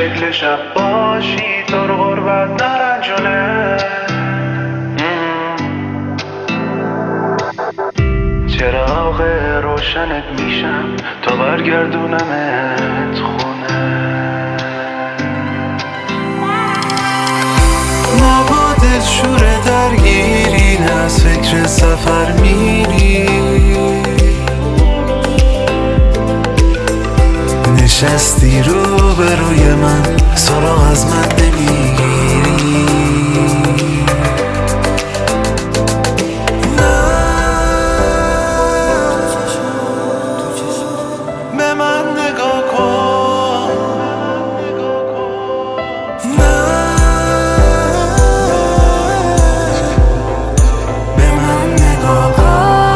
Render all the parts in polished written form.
شکل شب باشی تو رو غربت نرنجونه. چراغ روشنت میشم تا برگردونمت خونه. نه با دلشور درگیری، نه از فکر سفر میری. نشستی رو به روی من، سراغ از من نمیگیری. به من نگاه کن، به من نگاه کن.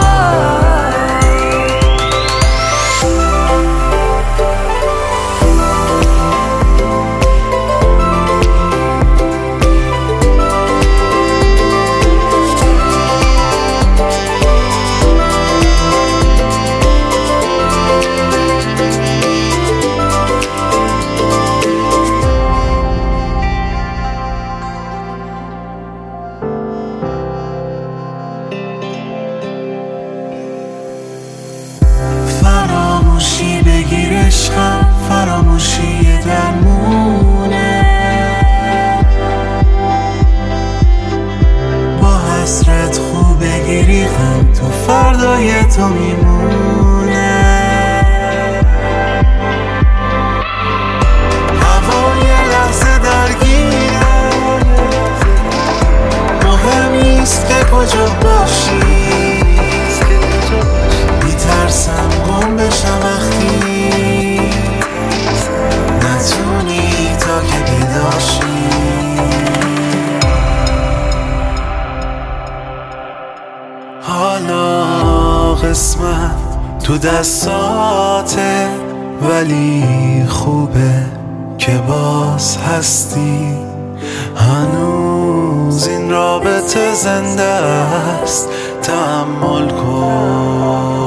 فراموشی بگیر عشقم، فراموشی درمونه. با حسرت خوب بگیری غم تو فردای تو میمونه. هوای لحظه درگیره، مهم نیست که کجا باشی. میترسم گم بشم وقتی نتونی تا که پیداشی. حالا قسمت تو دستاته، ولی خوبه که باز هستی. هنوز این رابطه زنده است، تحمل کن.